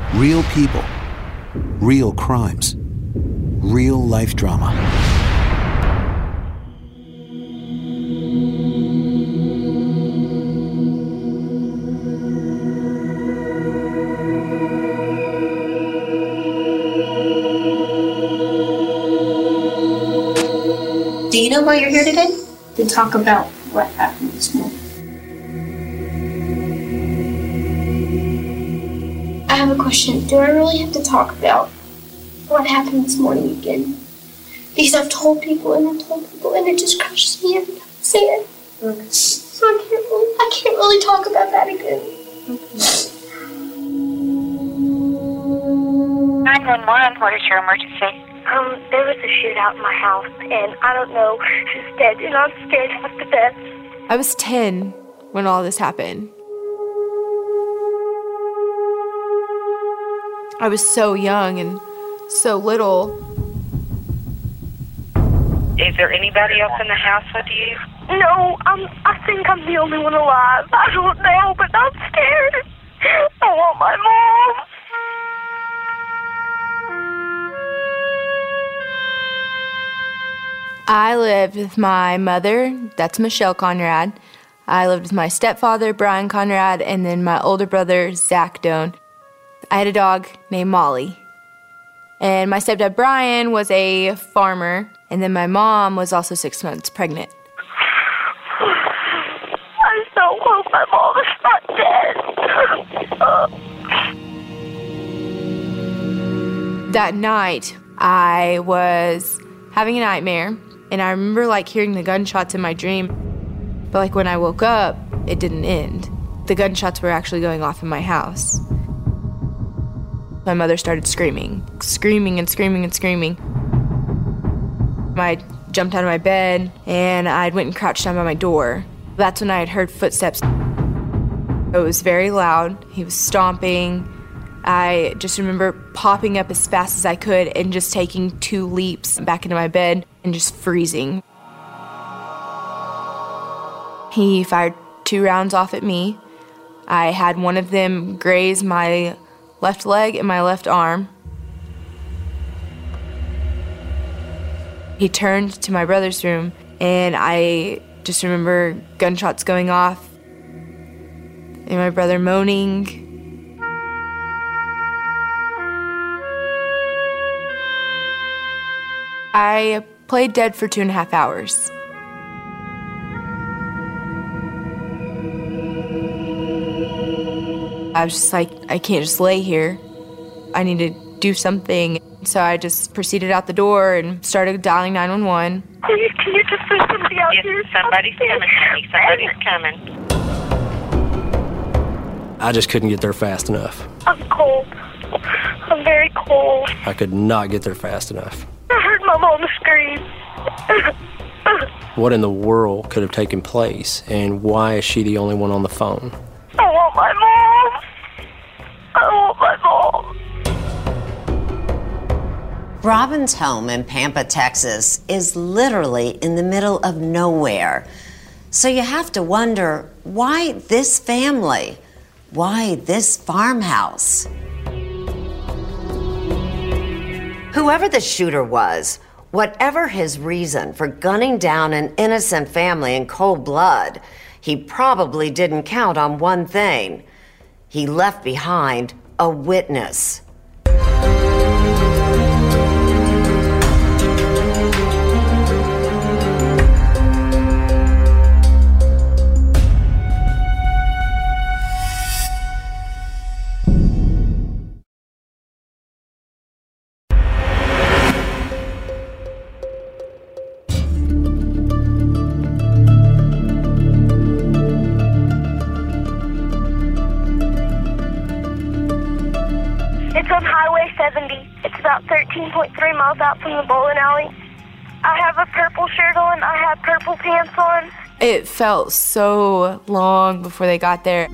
Real people, real crimes, real life drama. Do you know why you're here today? To talk about what happened this morning. I have a question. Do I really have to talk about what happened this morning again? Because I've told people and it just crushes me every time I say it. Okay. So I can't really talk about that again. Okay. 911, what is your emergency? There was a shootout in my house, and I don't know who's dead, and I'm scared half to death. I was 10 when all this happened. I was so young and so little. Is there anybody else in the house with you? No, I think I'm the only one alive. I don't know, but I'm scared. I want my mom. I lived with my mother, that's Michelle Conrad. I lived with my stepfather, Brian Conrad, and then my older brother, Zach Doan. I had a dog named Molly. And my stepdad, Brian, was a farmer, and then my mom was also 6 months pregnant. I so hope my mom is not dead. That night, I was having a nightmare, and I remember hearing the gunshots in my dream. But when I woke up, it didn't end. The gunshots were actually going off in my house. My mother started screaming and screaming and screaming. I jumped out of my bed, and I went and crouched down by my door. That's when I had heard footsteps. It was very loud. He was stomping. I just remember popping up as fast as I could and just taking 2 leaps back into my bed and just freezing. He fired 2 rounds off at me. I had one of them graze my left leg and my left arm. He turned to my brother's room, and I just remember gunshots going off and my brother moaning. I played dead for 2.5 hours. I was just like, I can't just lay here. I need to do something. So I just proceeded out the door and started dialing 911. Please, can you just send somebody out here? Yes, somebody's coming, honey. Somebody's coming. I just couldn't get there fast enough. I'm cold. I'm very cold. I could not get there fast enough. I heard my mom scream. What in the world could have taken place, and why is she the only one on the phone? I want my mom. I want my mom. Robin's home in Pampa, Texas is literally in the middle of nowhere. So you have to wonder, why this family? Why this farmhouse? Whoever the shooter was, whatever his reason for gunning down an innocent family in cold blood, he probably didn't count on one thing. He left behind a witness. It's on Highway 70. It's about 13.3 miles out from the bowling alley. I have a purple shirt on. I have purple pants on. It felt so long before they got there.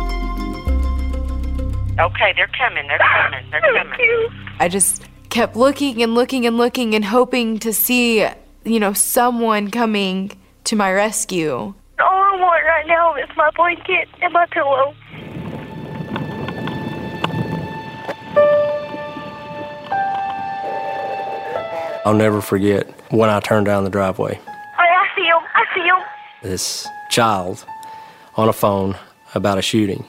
Okay, they're coming. They're coming. They're coming. Thank you. I just kept looking and looking and looking and hoping to see, someone coming to my rescue. All I want right now is my blanket and my pillow. I'll never forget when I turned down the driveway. Oh, I see him. I see him. This child on a phone about a shooting.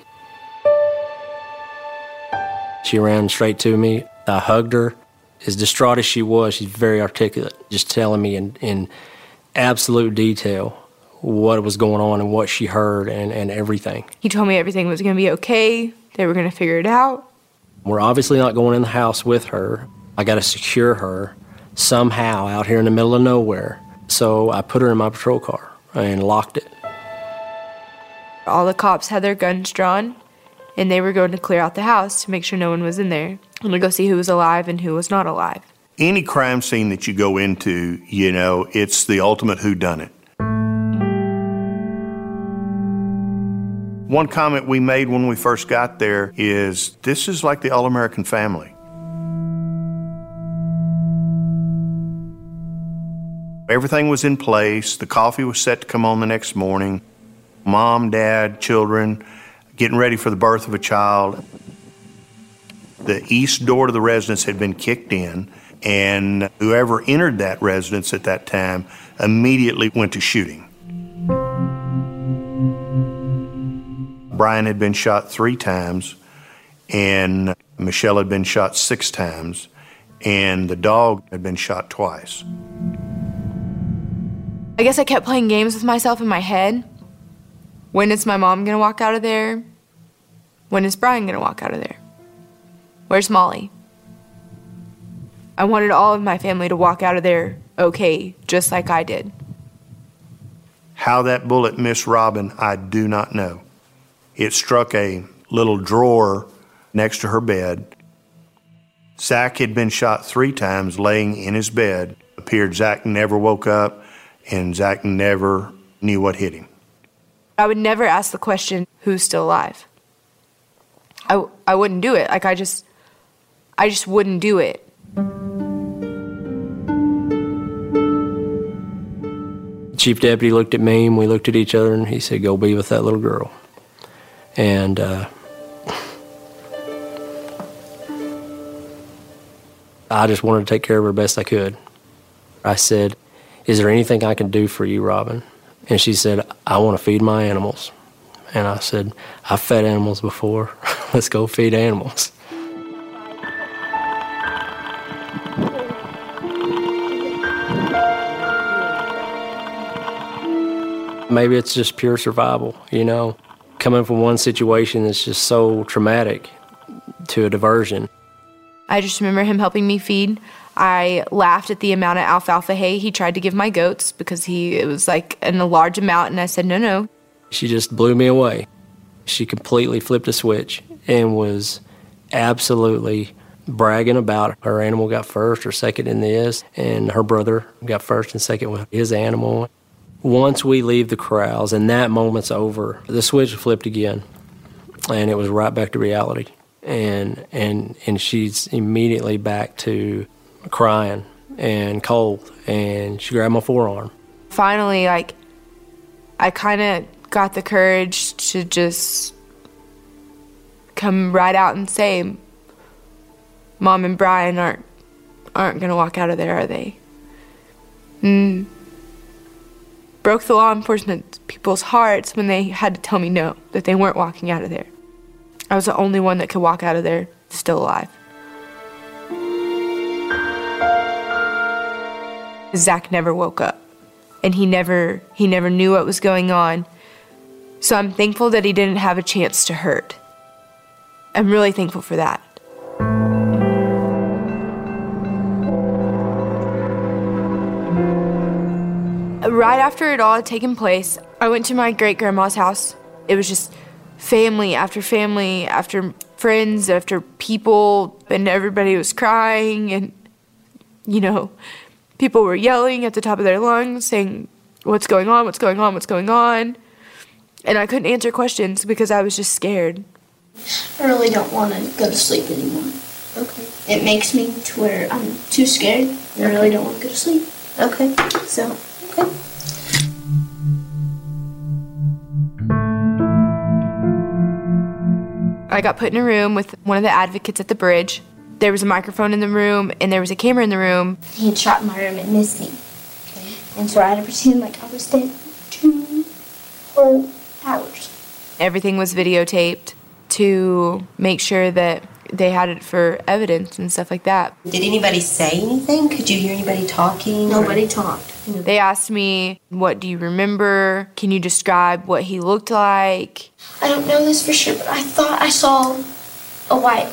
She ran straight to me. I hugged her. As distraught as she was, she's very articulate, just telling me in absolute detail what was going on and what she heard and everything. He told me everything was going to be okay. They were going to figure it out. We're obviously not going in the house with her. I got to secure her somehow out here in the middle of nowhere. So I put her in my patrol car and locked it. All the cops had their guns drawn, and they were going to clear out the house to make sure no one was in there and to go see who was alive and who was not alive. Any crime scene that you go into, it's the ultimate whodunit. One comment we made when we first got there is, this is like the All-American Family. Everything was in place. The coffee was set to come on the next morning. Mom, dad, children, getting ready for the birth of a child. The east door to the residence had been kicked in, and whoever entered that residence at that time immediately went to shooting. Brian had been shot 3 times, and Michelle had been shot 6 times, and the dog had been shot twice. I guess I kept playing games with myself in my head. When is my mom going to walk out of there? When is Brian going to walk out of there? Where's Molly? I wanted all of my family to walk out of there okay, just like I did. How that bullet missed Robin, I do not know. It struck a little drawer next to her bed. Zach had been shot 3 times laying in his bed. It appeared Zach never woke up, and Zach never knew what hit him. I would never ask the question, who's still alive? I wouldn't do it. I just wouldn't do it. The chief deputy looked at me, and we looked at each other, and he said, go be with that little girl. And I just wanted to take care of her best I could. I said, is there anything I can do for you, Robin? And she said, I want to feed my animals. And I said, I've fed animals before. Let's go feed animals. Maybe it's just pure survival, coming from one situation that's just so traumatic to a diversion. I just remember him helping me feed. I laughed at the amount of alfalfa hay he tried to give my goats because it was like in a large amount, and I said, no. She just blew me away. She completely flipped a switch and was absolutely bragging about her animal got first or second in this, and her brother got first and second with his animal. Once we leave the corrals and that moment's over, the switch flipped again, and it was right back to reality. And she's immediately back to crying and cold, and she grabbed my forearm. Finally, I kind of got the courage to just come right out and say, Mom and Brian aren't gonna walk out of there, are they? Broke the law enforcement people's hearts when they had to tell me no, that they weren't walking out of there. I was the only one that could walk out of there still alive. Zach never woke up, and he never knew what was going on. So I'm thankful that he didn't have a chance to hurt. I'm really thankful for that. Right after it all had taken place, I went to my great-grandma's house. It was just family, after friends, after people, and everybody was crying, and, people were yelling at the top of their lungs, saying, what's going on, what's going on, what's going on? And I couldn't answer questions because I was just scared. I really don't want to go to sleep anymore. Okay. It makes me to where I'm too scared. I really don't want to go to sleep. Okay. So, okay. I got put in a room with one of the advocates at the bridge. There was a microphone in the room, and there was a camera in the room. He had shot in my room and missed me. Okay. And so I had to pretend like I was dead for 2 whole hours. Everything was videotaped to make sure that they had it for evidence and stuff like that. Did anybody say anything? Could you hear anybody talking? Nobody talked. They asked me, what do you remember? Can you describe what he looked like? I don't know this for sure, but I thought I saw a white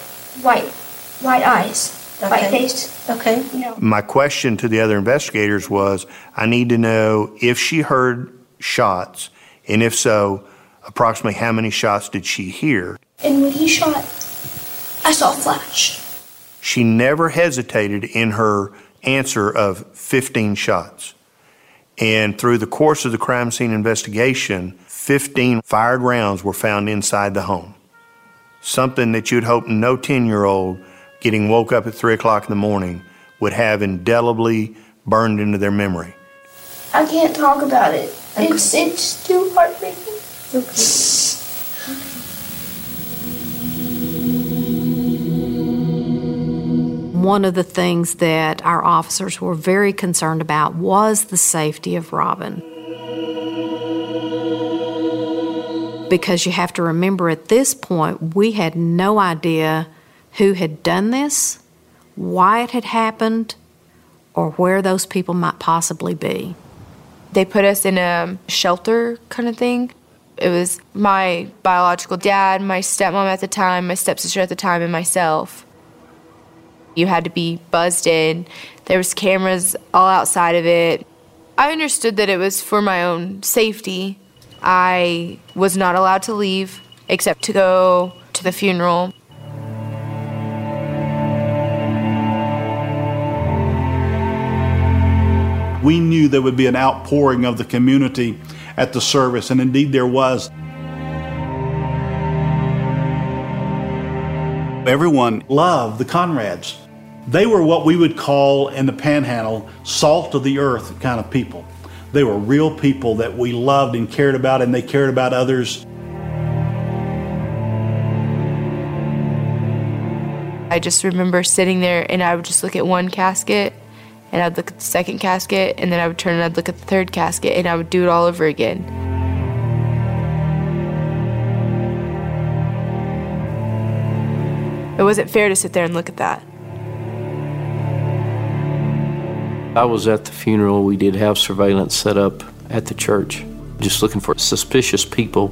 eyes, Okay. white face. Okay. No. My question to the other investigators was, I need to know if she heard shots, and if so, approximately how many shots did she hear? And when he shot, I saw a flash. She never hesitated in her answer of 15 shots. And through the course of the crime scene investigation, 15 fired rounds were found inside the home. Something that you'd hope no 10-year-old getting woke up at 3 o'clock in the morning would have indelibly burned into their memory. I can't talk about it. Okay. It's too heartbreaking. Okay. One of the things that our officers were very concerned about was the safety of Robin. Because you have to remember, at this point, we had no idea who had done this, why it had happened, or where those people might possibly be. They put us in a shelter kind of thing. It was my biological dad, my stepmom at the time, my stepsister at the time, and myself. You had to be buzzed in. There was cameras all outside of it. I understood that it was for my own safety. I was not allowed to leave except to go to the funeral. We knew there would be an outpouring of the community at the service, and indeed there was. Everyone loved the Conrads. They were what we would call in the Panhandle salt of the earth kind of people. They were real people that we loved and cared about, and they cared about others. I just remember sitting there, and I would just look at one casket, and I'd look at the second casket, and then I would turn and I'd look at the third casket, and I would do it all over again. It wasn't fair to sit there and look at that. I was at the funeral. We did have surveillance set up at the church, just looking for suspicious people.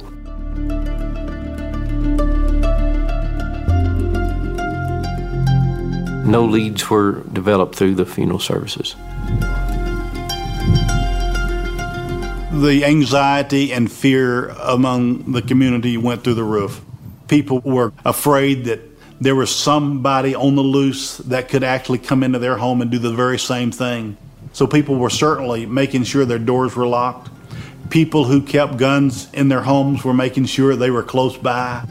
No leads were developed through the funeral services. The anxiety and fear among the community went through the roof. People were afraid that there was somebody on the loose that could actually come into their home and do the very same thing. So people were certainly making sure their doors were locked. People who kept guns in their homes were making sure they were close by.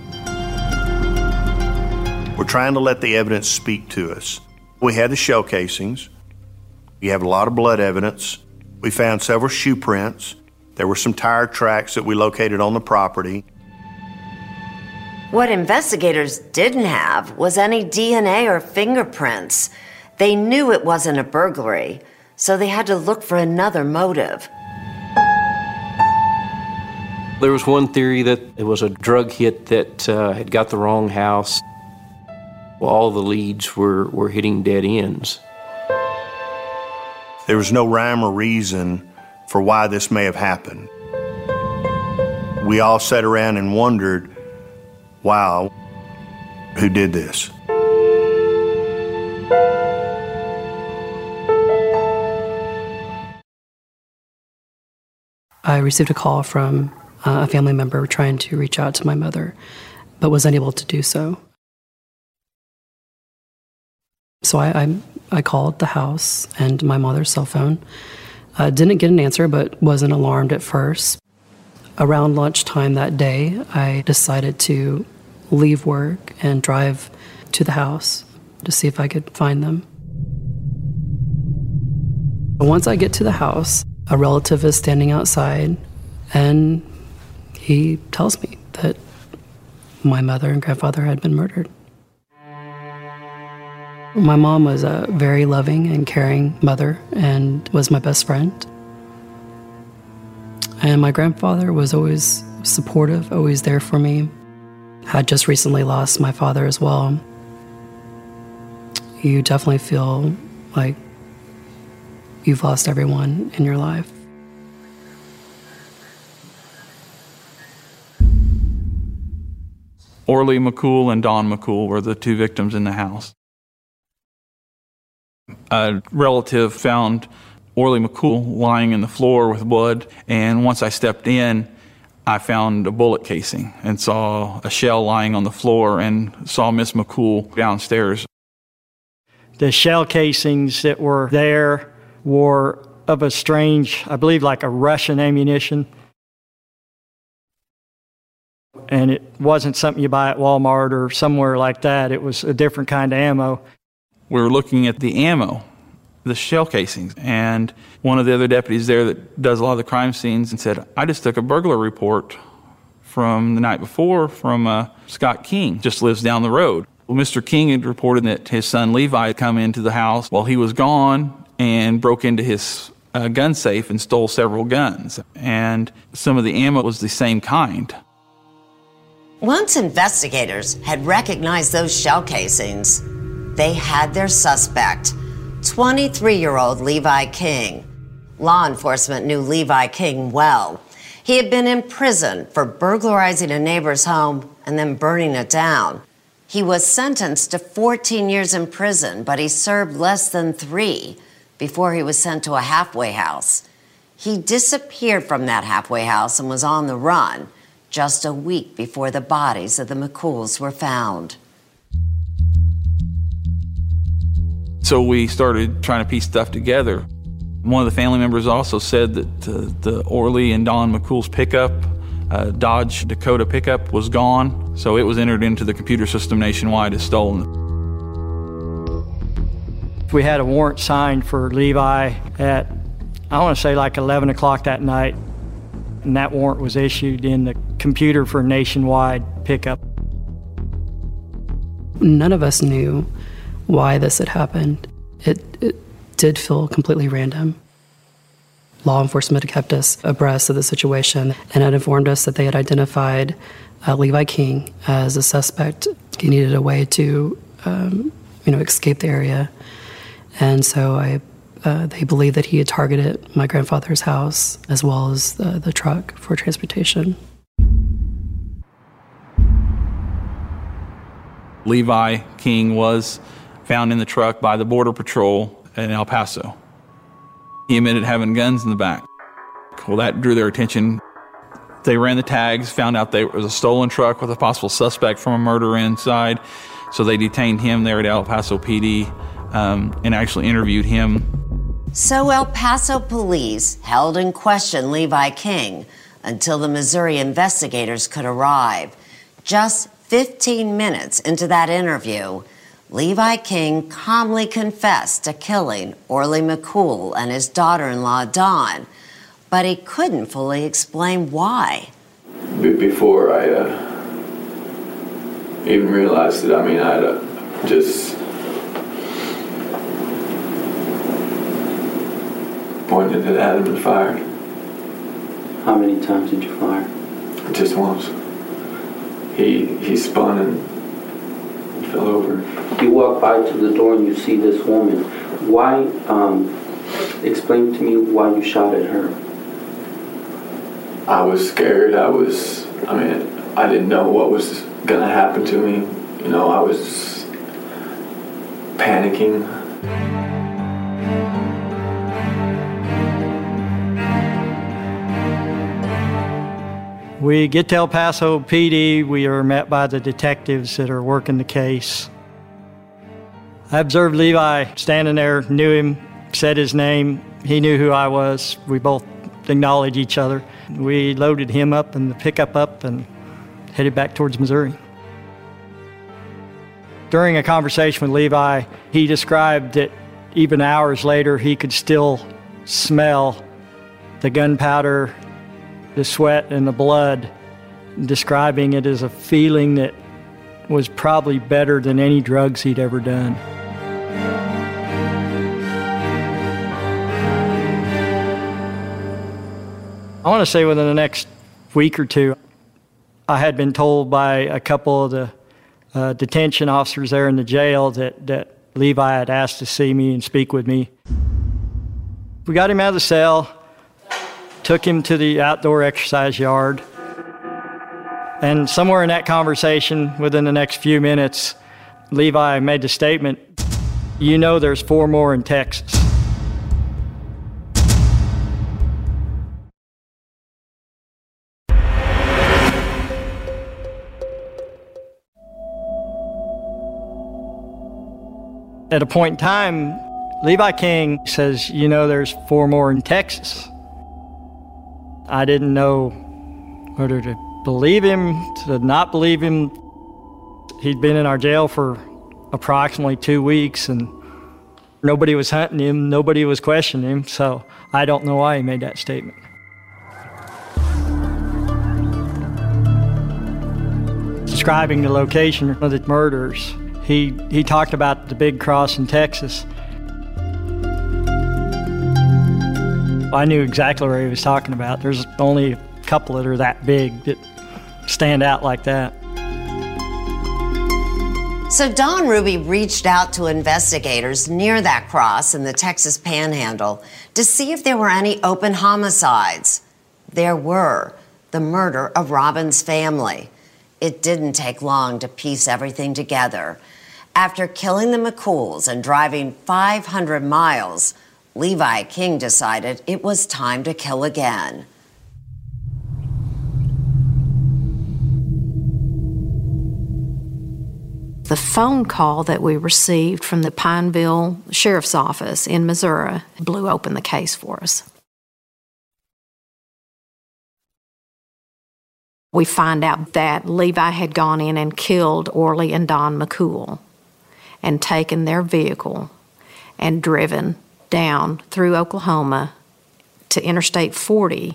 We're trying to let the evidence speak to us. We had the shell casings. We have a lot of blood evidence. We found several shoe prints. There were some tire tracks that we located on the property. What investigators didn't have was any DNA or fingerprints. They knew it wasn't a burglary, so they had to look for another motive. There was one theory that it was a drug hit that had got the wrong house. Well, all the leads were hitting dead ends. There was no rhyme or reason for why this may have happened. We all sat around and wondered, wow, who did this? I received a call from a family member trying to reach out to my mother, but was unable to do so. So I called the house and my mother's cell phone. Didn't get an answer, but wasn't alarmed at first. Around lunchtime that day, I decided to leave work and drive to the house to see if I could find them. Once I get to the house, a relative is standing outside, and he tells me that my mother and grandfather had been murdered. My mom was a very loving and caring mother and was my best friend. And my grandfather was always supportive, always there for me. Had just recently lost my father as well. You definitely feel like you've lost everyone in your life. Orly McCool and Don McCool were the two victims in the house. A relative found Orly McCool lying in the floor with blood, and once I stepped in, I found a bullet casing and saw a shell lying on the floor and saw Miss McCool downstairs. The shell casings that were there were of a strange, I believe like a Russian ammunition. And it wasn't something you buy at Walmart or somewhere like that. It was a different kind of ammo. We were looking at the ammo, the shell casings, and one of the other deputies there that does a lot of the crime scenes and said, I just took a burglar report from the night before from Scott King, just lives down the road. Well, Mr. King had reported that his son Levi had come into the house while he was gone and broke into his gun safe and stole several guns. And some of the ammo was the same kind. Once investigators had recognized those shell casings, they had their suspect, 23-year-old Levi King. Law enforcement knew Levi King well. He had been in prison for burglarizing a neighbor's home and then burning it down. He was sentenced to 14 years in prison, but he served less than 3 before he was sent to a halfway house. He disappeared from that halfway house and was on the run just a week before the bodies of the McCools were found. So we started trying to piece stuff together. One of the family members also said that the Orly and Don McCool's pickup, Dodge Dakota pickup, was gone, so it was entered into the computer system nationwide as stolen. We had a warrant signed for Levi at, I want to say like 11 o'clock that night, and that warrant was issued in the computer for nationwide pickup. None of us knew why this had happened. It did feel completely random. Law enforcement had kept us abreast of the situation and had informed us that they had identified Levi King as a suspect. He needed a way to, escape the area. And so they believed that he had targeted my grandfather's house as well as the truck for transportation. Levi King was found in the truck by the Border Patrol in El Paso. He admitted having guns in the back. Well, that drew their attention. They ran the tags, found out there was a stolen truck with a possible suspect from a murder inside, so they detained him there at El Paso PD and actually interviewed him. So El Paso police held and questioned Levi King until the Missouri investigators could arrive. Just 15 minutes into that interview, Levi King calmly confessed to killing Orly McCool and his daughter-in-law, Dawn, but he couldn't fully explain why. Before I even realized it, I just pointed it at him and fired. How many times did you fire? Just once. He spun and fell over. You walk by to the door and you see this woman. Why, explain to me why you shot at her. I was scared. I didn't know what was gonna happen to me. I was panicking. We get to El Paso PD. We are met by the detectives that are working the case. I observed Levi standing there, knew him, said his name. He knew who I was. We both acknowledged each other. We loaded him up in the pickup up and headed back towards Missouri. During a conversation with Levi, he described that even hours later, he could still smell the gunpowder, the sweat, and the blood, describing it as a feeling that was probably better than any drugs he'd ever done. I want to say within the next week or two, I had been told by a couple of the detention officers there in the jail that Levi had asked to see me and speak with me. We got him out of the cell, took him to the outdoor exercise yard, and somewhere in that conversation, within the next few minutes, Levi made the statement, "You know there's 4 more in Texas." At a point in time, Levi King says, "You know there's 4 more in Texas." I didn't know whether to believe him, to not believe him. He'd been in our jail for approximately 2 weeks, and nobody was hunting him, nobody was questioning him, so I don't know why he made that statement. Describing the location of the murders, he talked about the big cross in Texas. I knew exactly where he was talking about. There's only a couple that are that big that stand out like that. So Don Ruby reached out to investigators near that cross in the Texas Panhandle to see if there were any open homicides. There were. The murder of Robin's family. It didn't take long to piece everything together. After killing the McCools and driving 500 miles, Levi King decided it was time to kill again. The phone call that we received from the Pineville Sheriff's Office in Missouri blew open the case for us. We find out that Levi had gone in and killed Orly and Don McCool and taken their vehicle and driven down through Oklahoma to Interstate 40.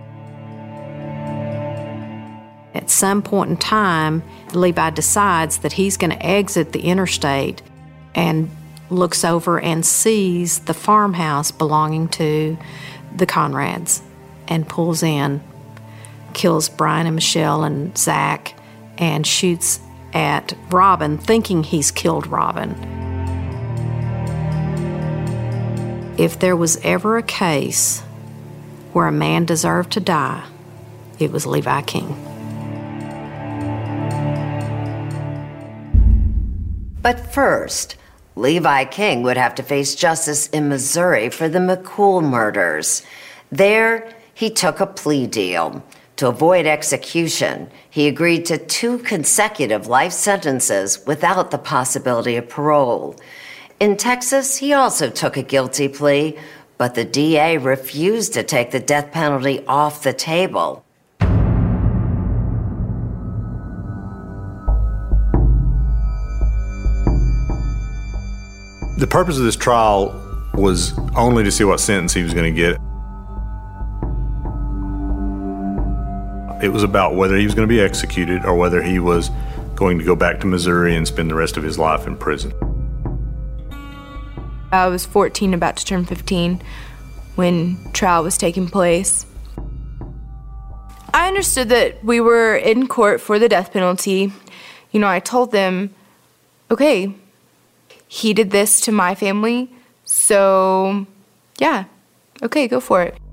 At some point in time, Levi decides that he's going to exit the interstate and looks over and sees the farmhouse belonging to the Conrads and pulls in, kills Brian and Michelle and Zach, and shoots at Robin, thinking he's killed Robin. If there was ever a case where a man deserved to die, it was Levi King. But first, Levi King would have to face justice in Missouri for the McCool murders. There, he took a plea deal. To avoid execution, he agreed to 2 consecutive life sentences without the possibility of parole. In Texas, he also took a guilty plea, but the DA refused to take the death penalty off the table. The purpose of this trial was only to see what sentence he was going to get. It was about whether he was going to be executed or whether he was going to go back to Missouri and spend the rest of his life in prison. I was 14, about to turn 15, when trial was taking place. I understood that we were in court for the death penalty. You know, I told them, okay, he did this to my family, so yeah, okay, go for it.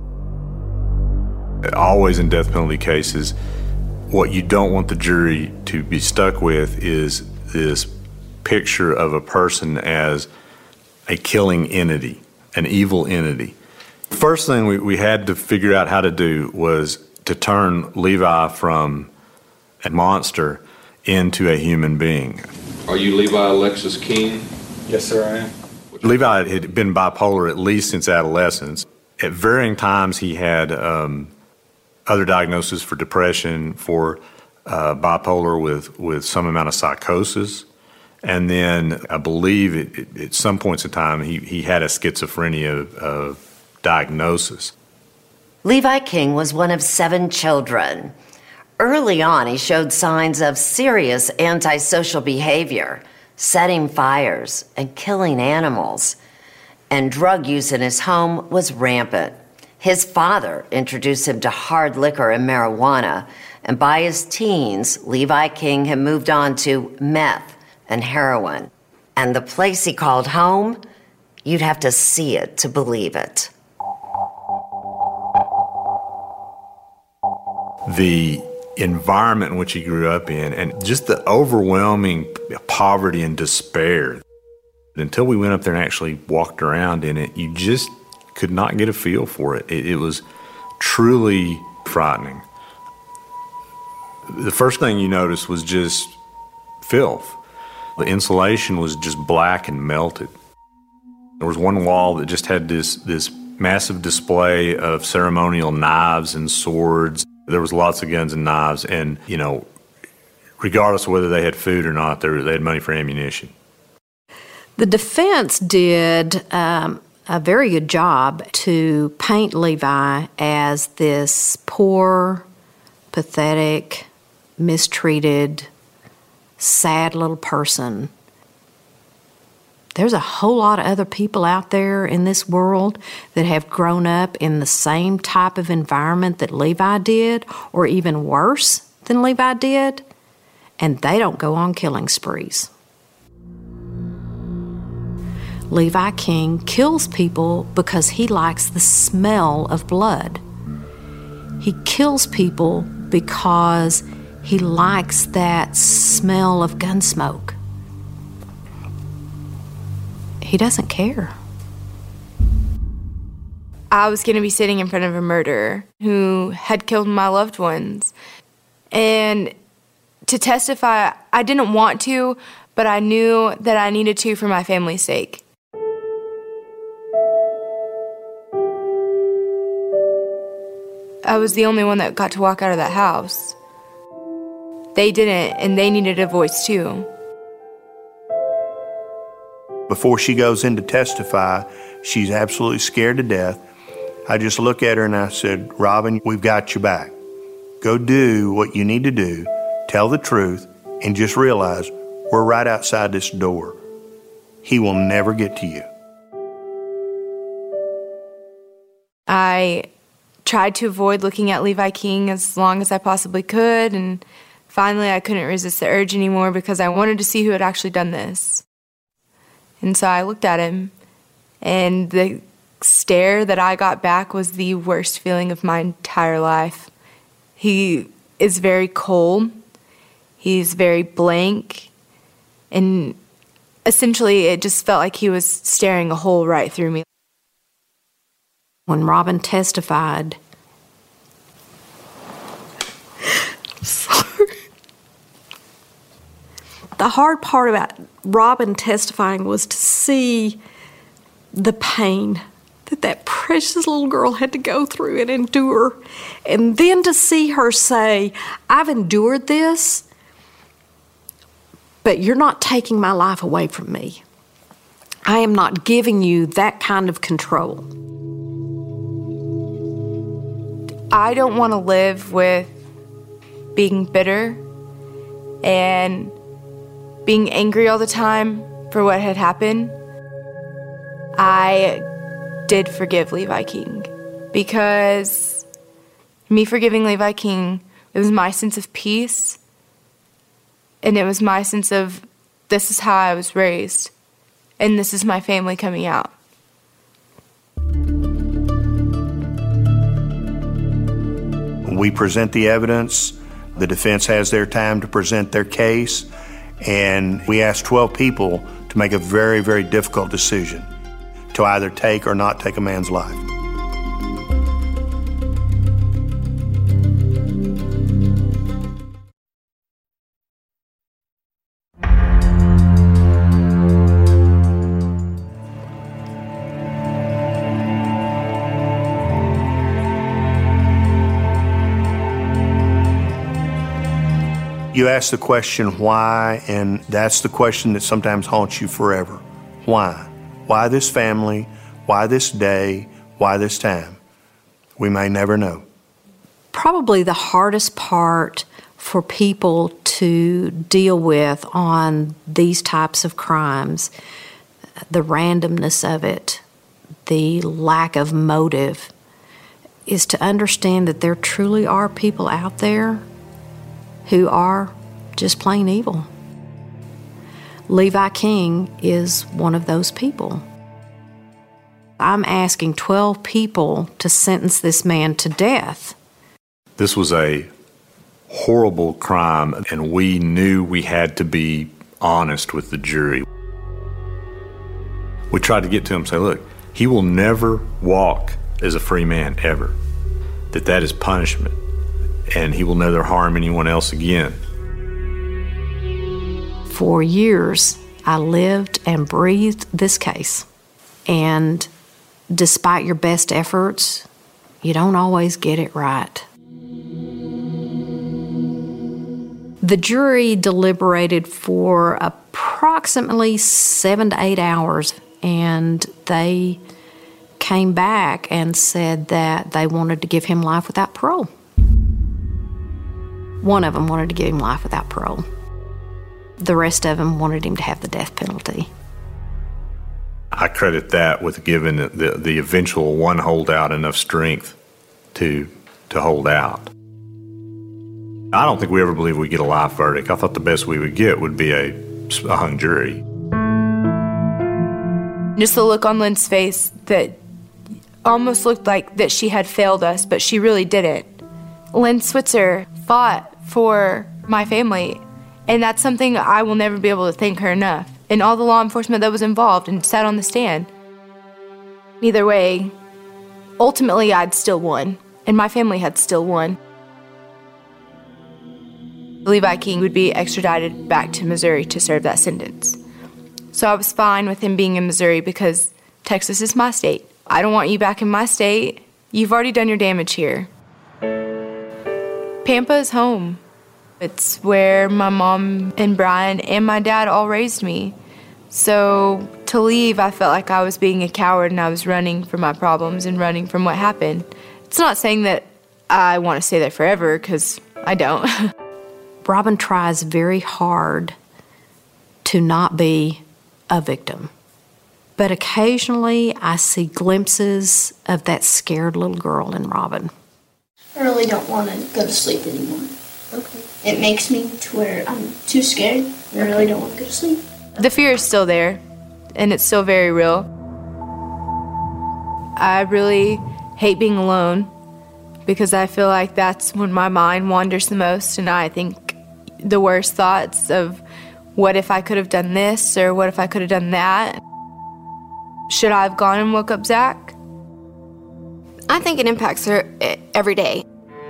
Always in death penalty cases, what you don't want the jury to be stuck with is this picture of a person as a killing entity, an evil entity. The first thing we had to figure out how to do was to turn Levi from a monster into a human being. Are you Levi Alexis King? Yes, sir, I am. Levi had been bipolar at least since adolescence. At varying times, he had other diagnoses for depression, for bipolar with some amount of psychosis. And then I believe at some points in time, he had a schizophrenia diagnosis. Levi King was one of 7 children. Early on, he showed signs of serious antisocial behavior, setting fires and killing animals. And drug use in his home was rampant. His father introduced him to hard liquor and marijuana, and by his teens, Levi King had moved on to meth and heroin. And the place he called home, you'd have to see it to believe it. The environment in which he grew up in, and just the overwhelming poverty and despair. Until we went up there and actually walked around in it, you just could not get a feel for it. It was truly frightening. The first thing you noticed was just filth. The insulation was just black and melted. There was one wall that just had this massive display of ceremonial knives and swords. There was lots of guns and knives, and, you know, regardless of whether they had food or not, they had money for ammunition. The defense did a very good job to paint Levi as this poor, pathetic, mistreated, sad little person. There's a whole lot of other people out there in this world that have grown up in the same type of environment that Levi did, or even worse than Levi did, and they don't go on killing sprees. Levi King kills people because he likes the smell of blood. He kills people because he likes that smell of gun smoke. He doesn't care. I was going to be sitting in front of a murderer who had killed my loved ones. And to testify, I didn't want to, but I knew that I needed to for my family's sake. I was the only one that got to walk out of that house. They didn't, and they needed a voice too. Before she goes in to testify, she's absolutely scared to death. I just look at her and I said, Robin, we've got your back. Go do what you need to do, tell the truth, and just realize we're right outside this door. He will never get to you. I tried to avoid looking at Levi King as long as I possibly could, and finally I couldn't resist the urge anymore because I wanted to see who had actually done this. And so I looked at him, and the stare that I got back was the worst feeling of my entire life. He is very cold. He's very blank. And essentially, it just felt like he was staring a hole right through me. When Robin testified, sorry. The hard part about Robin testifying was to see the pain that precious little girl had to go through and endure. And then to see her say, I've endured this, but you're not taking my life away from me. I am not giving you that kind of control. I don't want to live with being bitter and being angry all the time for what had happened. I did forgive Levi King because me forgiving Levi King, it was my sense of peace, and it was my sense of this is how I was raised, and this is my family coming out. We present the evidence. The defense has their time to present their case, and we asked 12 people to make a very, very difficult decision to either take or not take a man's life. You ask the question, why, and that's the question that sometimes haunts you forever. Why? Why this family? Why this day? Why this time? We may never know. Probably the hardest part for people to deal with on these types of crimes, the randomness of it, the lack of motive, is to understand that there truly are people out there who are just plain evil. Levi King is one of those people. I'm asking 12 people to sentence this man to death. This was a horrible crime, and we knew we had to be honest with the jury. We tried to get to him and say, look, he will never walk as a free man, ever. That is punishment, and he will never harm anyone else again. For years, I lived and breathed this case. And despite your best efforts, you don't always get it right. The jury deliberated for approximately 7 to 8 hours, and they came back and said that they wanted to give him life without parole. One of them wanted to give him life without parole. The rest of them wanted him to have the death penalty. I credit that with giving the eventual one holdout enough strength to hold out. I don't think we ever believed we'd get a life verdict. I thought the best we would get would be a hung jury. Just the look on Lynn's face that almost looked like that she had failed us, but she really didn't. Lynn Switzer fought for my family, and that's something I will never be able to thank her enough. And all the law enforcement that was involved and sat on the stand. Either way, ultimately I'd still won, and my family had still won. Levi King would be extradited back to Missouri to serve that sentence. So I was fine with him being in Missouri because Texas is my state. I don't want you back in my state. You've already done your damage here. Pampa is home. It's where my mom and Brian and my dad all raised me. So to leave, I felt like I was being a coward and I was running from my problems and running from what happened. It's not saying that I want to stay there forever, because I don't. Robin tries very hard to not be a victim. But occasionally I see glimpses of that scared little girl in Robin. I really don't want to go to sleep anymore. Okay. It makes me to where I'm too scared. I really don't want to go to sleep. The fear is still there, and it's still very real. I really hate being alone because I feel like that's when my mind wanders the most, and I think the worst thoughts of what if I could have done this or what if I could have done that. Should I have gone and woke up Zach? I think it impacts her every day.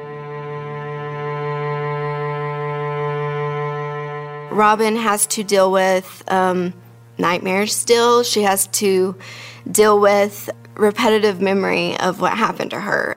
Robin has to deal with nightmares still. She has to deal with repetitive memory of what happened to her.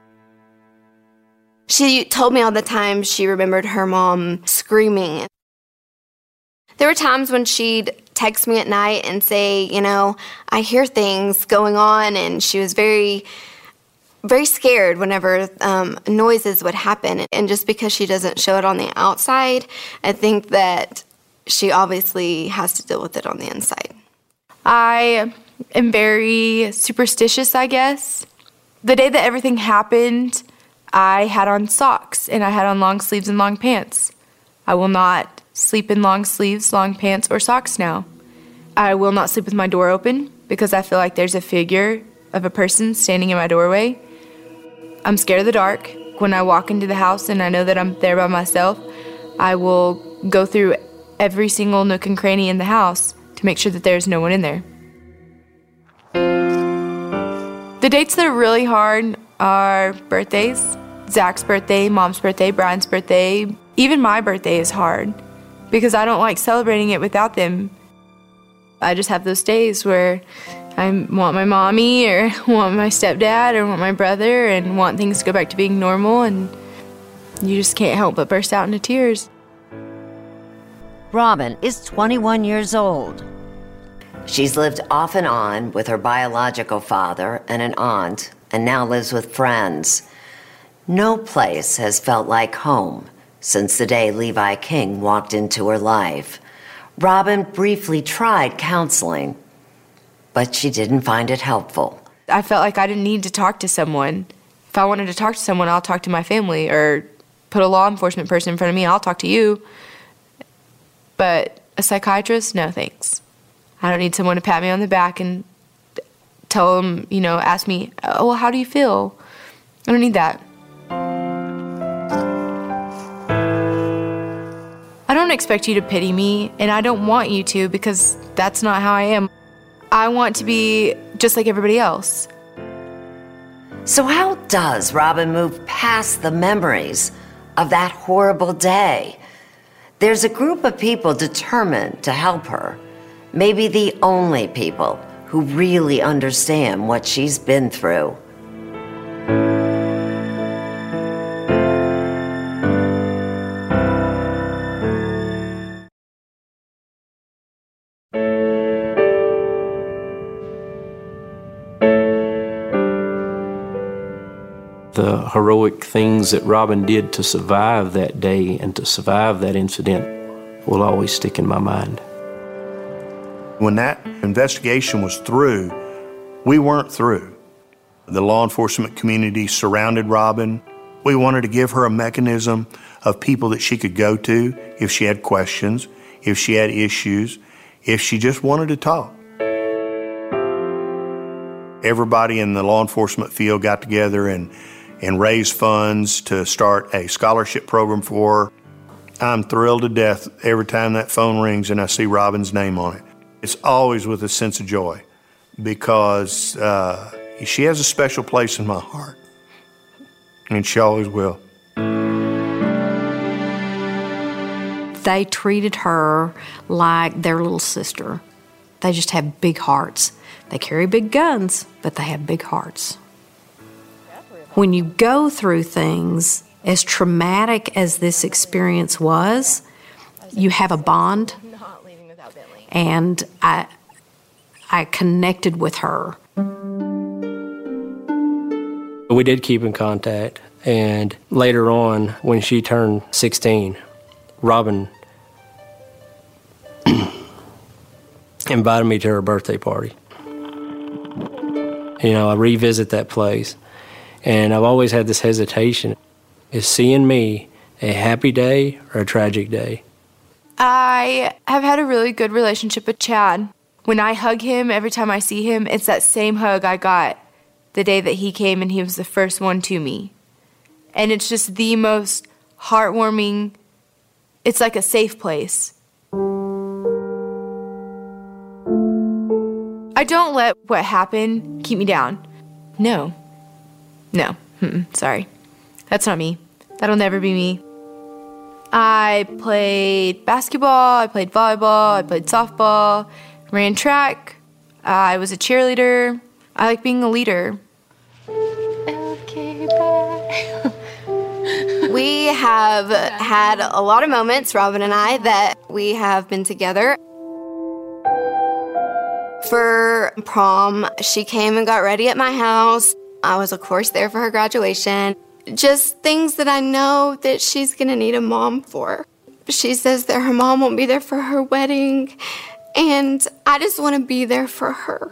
She told me all the time she remembered her mom screaming. There were times when she'd text me at night and say, you know, I hear things going on, and she was very, very scared whenever noises would happen. And just because she doesn't show it on the outside, I think that she obviously has to deal with it on the inside. I am very superstitious, I guess. The day that everything happened, I had on socks, and I had on long sleeves and long pants. I will not sleep in long sleeves, long pants, or socks now. I will not sleep with my door open because I feel like there's a figure of a person standing in my doorway. I'm scared of the dark. When I walk into the house and I know that I'm there by myself, I will go through every single nook and cranny in the house to make sure that there's no one in there. The dates that are really hard are birthdays. Zach's birthday, Mom's birthday, Brian's birthday. Even my birthday is hard because I don't like celebrating it without them. I just have those days where I want my mommy or want my stepdad or want my brother and want things to go back to being normal, and you just can't help but burst out into tears. Robin is 21 years old. She's lived off and on with her biological father and an aunt, and now lives with friends. No place has felt like home since the day Levi King walked into her life. Robin briefly tried counseling, but she didn't find it helpful. I felt like I didn't need to talk to someone If I wanted to talk to someone, I'll talk to my family, or put a law enforcement person in front of me, I'll talk to you. But a psychiatrist, no thanks. I don't need someone to pat me on the back and tell them, ask me, oh, well, how do you feel? I don't need that. I don't expect you to pity me, and I don't want you to, because that's not how I am. I want to be just like everybody else. So how does Robin move past the memories of that horrible day? There's a group of people determined to help her. Maybe the only people who really understand what she's been through. The heroic things that Robin did to survive that day and to survive that incident will always stick in my mind. When that investigation was through, we weren't through. The law enforcement community surrounded Robin. We wanted to give her a mechanism of people that she could go to if she had questions, if she had issues, if she just wanted to talk. Everybody in the law enforcement field got together and raised funds to start a scholarship program for her. I'm thrilled to death every time that phone rings and I see Robin's name on it. It's always with a sense of joy, because she has a special place in my heart, and she always will. They treated her like their little sister. They just have big hearts. They carry big guns, but they have big hearts. When you go through things as traumatic as this experience was, you have a bond, and I connected with her. We did keep in contact, and later on, when she turned 16, Robin invited me to her birthday party. I revisit that place, and I've always had this hesitation. Is seeing me a happy day or a tragic day? I have had a really good relationship with Chad. When I hug him, every time I see him, it's that same hug I got the day that he came and he was the first one to me. And it's just the most heartwarming, it's like a safe place. I don't let what happened keep me down. No. Sorry. That's not me. That'll never be me. I played basketball, I played volleyball, I played softball, ran track, I was a cheerleader. I like being a leader. Okay, bye. We have had a lot of moments, Robin and I, that we have been together. For prom, she came and got ready at my house. I was, of course, there for her graduation. Just things that I know that she's gonna need a mom for. She says that her mom won't be there for her wedding, and I just wanna be there for her.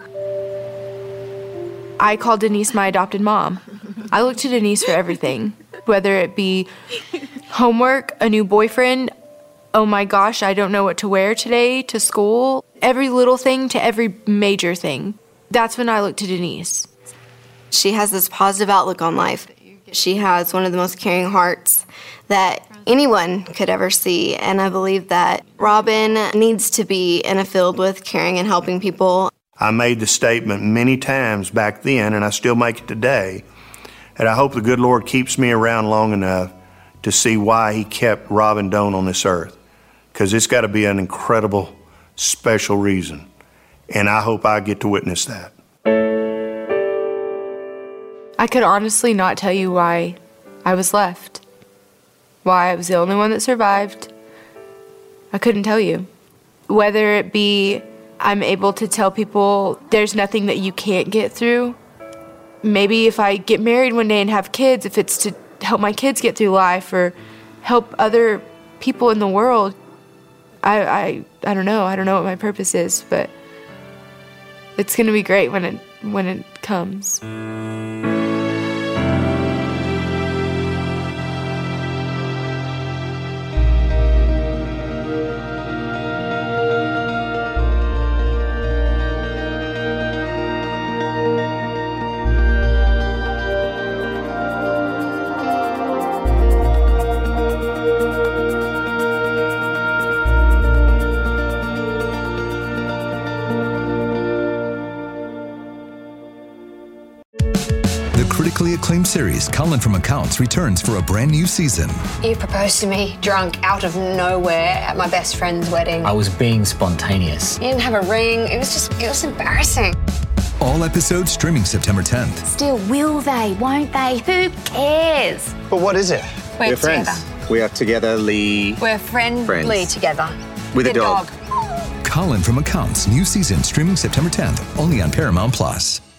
I call Denise my adopted mom. I look to Denise for everything, whether it be homework, a new boyfriend, oh my gosh, I don't know what to wear today to school, every little thing to every major thing. That's when I look to Denise. She has this positive outlook on life. She has one of the most caring hearts that anyone could ever see, and I believe that Robin needs to be in a field with caring and helping people. I made the statement many times back then, and I still make it today, that I hope the good Lord keeps me around long enough to see why he kept Robin Doan on this earth, because it's got to be an incredible, special reason, and I hope I get to witness that. I could honestly not tell you why I was left. Why I was the only one that survived. I couldn't tell you. Whether it be I'm able to tell people there's nothing that you can't get through. Maybe if I get married one day and have kids, if it's to help my kids get through life or help other people in the world. I don't know. I don't know what my purpose is, but it's going to be great when it comes. critically acclaimed series, Colin from Accounts returns for a brand new season. You proposed to me drunk out of nowhere at my best friend's wedding. I was being spontaneous. You didn't have a ring. It was embarrassing. All episodes streaming September 10th. Still, will they? Won't they? Who cares? But what is it? We're friends. together. We are togetherly. We're friendly together. With a dog. Colin from Accounts, new season streaming September 10th, only on Paramount Plus.